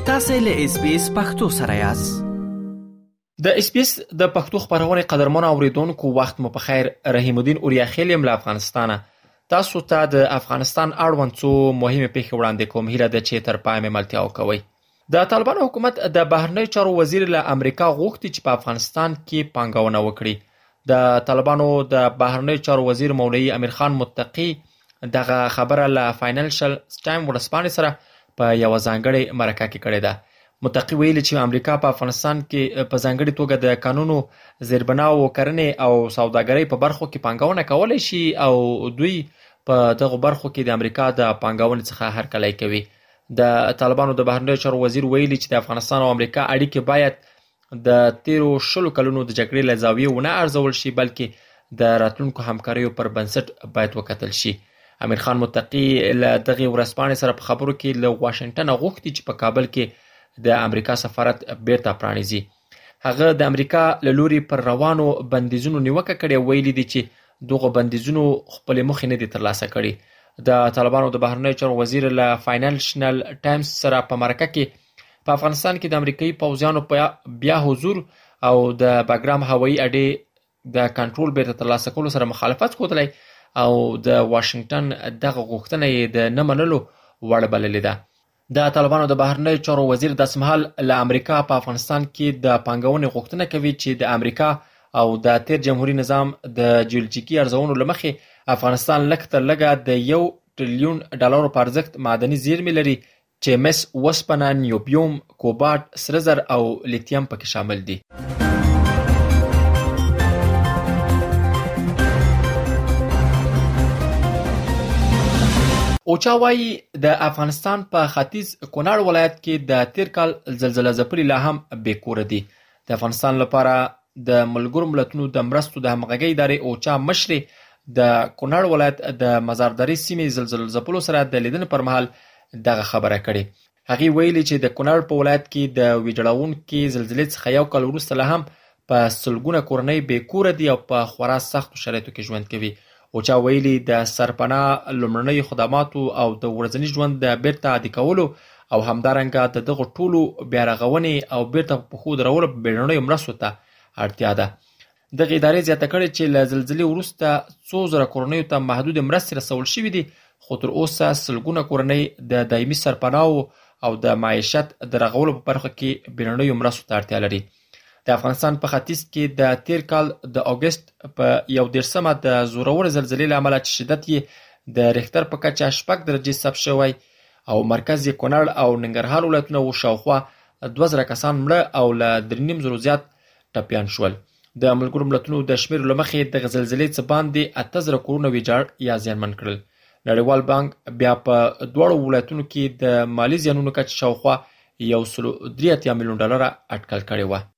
تاسو له SBS پښتو سره یاست. د SBS د پښتو خبرونه قدرمن اوریدونکو وخت مو په خیر. رحیم الدین اوریاخیل یم له افغانستانه. تاسو ته د افغانستان اړوند څو مهمه پیښې وړاندې کوم. هیله ده چې تر پای مې ملتیا وکوي. د طالبان حکومت د بهرنی چارو وزیر له امریکا غوښتي چې په افغانستان کې پانګونه وکړي. د طالبانو د بهرنی چارو وزیر مولوی امیر خان متقی دغه خبره له فاینانشل ټایم ورځپاڼې سره په یو ځانګړي مرکه کې کړې ده. متقی ویلي چې امریکا په افغانستان کې په ځانګړي توګه د قانونو زیربناو کرنې او سوداګرۍ په برخو کې پانګونه کولای شي او دوی په دغه برخو کې د امریکا د پانګونې څخه هرکلی کوي. د طالبانو د بهرنیو چارو وزیر ویلي چې د افغانستان او امریکا اړیکې باید د تیرو 10 کلونو د جګړې له زاویې ونه ارزول شي، بلکې د راتلونکو همکاریو پر بنسټ باید وکتل شي. امیر خان متقی له دغه ورځپاڼې سره په خبرو کې له واشنگټن غوښتي چې په کابل کې د امریکا سفارت بیرته پرانیزي. هغه د امریکا له لوري پر روانو بندیزونو نیوکه کړې، ویلي دي چې دغه بندیزونو خپل مخ نه دي ترلاسه کړي. د طالبانو د بهرنیو چارو وزیر له فاینانشل ټایمز سره په مرکه کې په افغانستان کې د امریکایي پوځیانو بیا حضور او د باګرام هوایي اډې د کنټرول بیرته ترلاسه کولو سره مخالفت ښودلی او د واشنگټن دغه غوښتنه یې د نه منلو وړ بللې ده. د طالبانو د بهرنیو چارو وزیر داسې مهال له امریکا په افغانستان کې د پانګونې غوښتنه کوي چې د امریکا او د تیر جمهوریت نظام د جیولوجیکي ارزونو له مخې افغانستان لږ تر لږه د $1 ټریلیون په ارزښت معدني زیرمې لري چې مس، وسپنه، نیوبیوم، کوبالت، سره زر او لیتیم پکې شامل دي. اوچا وايي د افغانستان په ختیځ کونړ ولایت کې د تیر کال زلزله ځپلي لا هم بې کوره دي. د افغانستان لپاره د ملګرو ملتونو د مرستو د همغږۍ ادارې اوچا مشرې د کونړ ولایت د مزارداري سیمې زلزله ځپلو سره د لیدنې پر مهال دغه خبره کړې. هغې ویلي چې د کونړ په ولایت کې د ویجاړونکې زلزلې څخه یو کال وروسته لا هم په سلګونه کورنۍ بې کوره دي او په خورا سختو شرایطو کې ژوند کوي. اوچا ویلي د سرپناه لومړنیو خدماتو او د ورځني ژوند د بیرته عادي کولو او همدارنګه د دغه ټولو بیا رغونې او بیرته په پښو درولو په بیړنیو مرستو ته اړتیا ده. دغه ادارې زیاته کړې چې له زلزلې وروسته 2,000 کورنیو ته محدود مرستې رسول شوي دي، خو تر اوسه سلګونه کورنۍ د دایمي سرپناهو او د معیشت د رغولو په برخه کې بیړنیو مرستو ته اړتیا لري. د افغانستان په ختیځ کې د تیر کال د اګست په 1 د زورور زلزلې له امله چې شدت یې د ریختر په کچه 6 درجې ثبت شوی او مرکز یې کونړ او ننګرهار ولایتونه و، شاوخوا 2,000 کسان مړه او له 3,500 زیات ټپیان شول. د ملګرو ملتونو د شمیرو له مخې د زلزلې څخه باندې 8,000 کورونه ویجاړ یا زیانمن کړل. نړیوال بانک بیا په دواړو ولایتونو کې د مالی زیانونو کچه شاوخوا $183 میلیون اټکل کړې وه.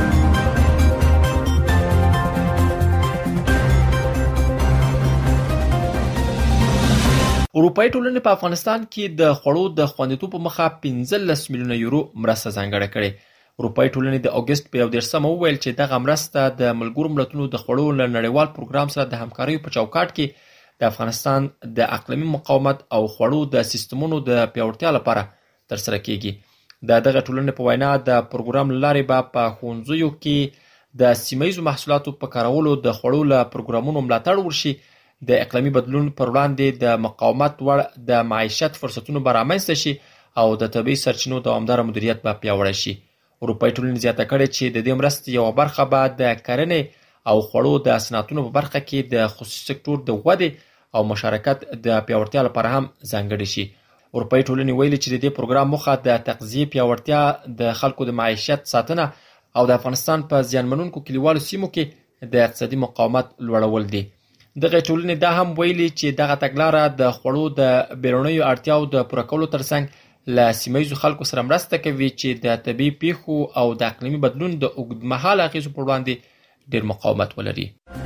اروپایي ټولنې په افغانستان کې د خوړو د خوندیتوب په مخه 15 میلیونه یورو مرسته ځانګړې کړې. اروپایي ټولنې د اګست په 1 وویل چې دغه مرسته د ملګرو ملتونو د خوړو له نړیوال پروګرام سره د همکاریو په چوکاټ کې د افغانستان د اقلیمي مقاومت او خوړو د سیستمونو د پیاوړتیا لپاره ترسره کیږي. د دغه ټولنې په وینا د پروګرام له لارې به په ښوونځیو کې د سیمه‌ییزو محصولاتو په کارولو د خوړو له پروګرامونو ملاتړ وشي، د اقلیمي بدلون پر وړاندې د مقاومت وړ د معیشت فرصتونو به رامنځته شي او د طبیعي سرچینو دوامداره مدیریت به پیاوړی شي. اروپایي ټولنې زیاته کړې چې د دې مرستې یوه برخه به د کرنې او خوړو د صنعتونو په برخه کې د خصوصي سکتور د ودې او مشارکت د پیاوړتیا لپاره هم ځانګړې شي. اروپایي ټولنې ویلي چې د دې پروګرام موخه د تغذیې پیاوړتیا، د خلکو د معیشت ساتنه او د افغانستان په زیانمنونکو کلیوالو سیمو کې د اقتصادي مقاومت لوړول دي. دغه ټولنې دا هم ویلي چې دغه تګلاره د خوړو د بیرونیو اړتیاو د پوره کولو ترڅنګ له سیمه‌ییزو خلکو سره مرسته کوي چې د طبیعي پیښو او د اقلیمي بدلون د اوږدمهاله اغېزو پر وړاندې ډېر مقاومت ولري.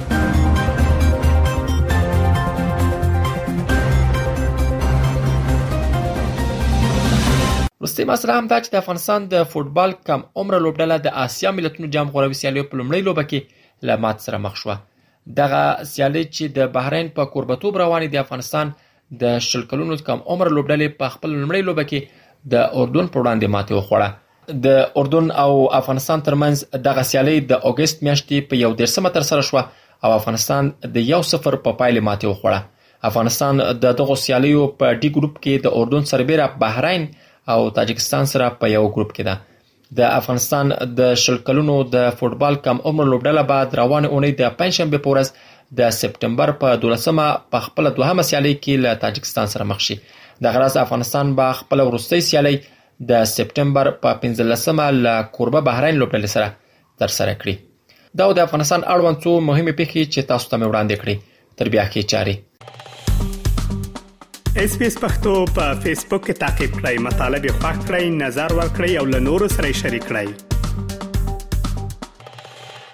وروستۍ مسله هم دا چې د افغانستان د فوټبال کم عمره لوبډله د آسیا ملتونو جام غوروي سیالیو په لومړۍ لوبه کې له ماتې سره مخ شوه. دغه سیالي چې د بحرین په کوربتوب روانې د افغانستان د 10 کلونو کم عمر لوبډلې په خپل لومړۍ لوبه کې د اردن په وړاندې ماتې وخوړه. د اردن او افغانستان ترمنځ دغه سیالي د اگست میاشتې په 1 ترسره شوه او افغانستان د 1-0 په پایلې ماتې وخوړه. افغانستان د دغه سیالیو په ډي ګروپ کې د اردن سربېره بحرین او تاجکستان سره په یو ګروپ کې ده. د افغانستان د 20 کلونو د فوټبال کم عمر لوبډله بعد روانه اونۍ د پنځشنبه په ورځ د سپټمبر په 12مه په خپل دوهمه سیالي کې له تاجکستان سره مخ شي. د غرض افغانستان به خپل وروستۍ سیالي د سپټمبر په 15مه له کوربه بحرین لوبډلې سره ترسره کړي. دا د افغانستان اړوند څو مهمه پیښې چې تاسو ته وړاندې کړې. تر بیا کې چاري SBS پښتو په فیسبوک کې تعقیب کړئ، مطالب یې خوښ کړئ، نظر ور کړئ او له نورو سره شریک کړئ.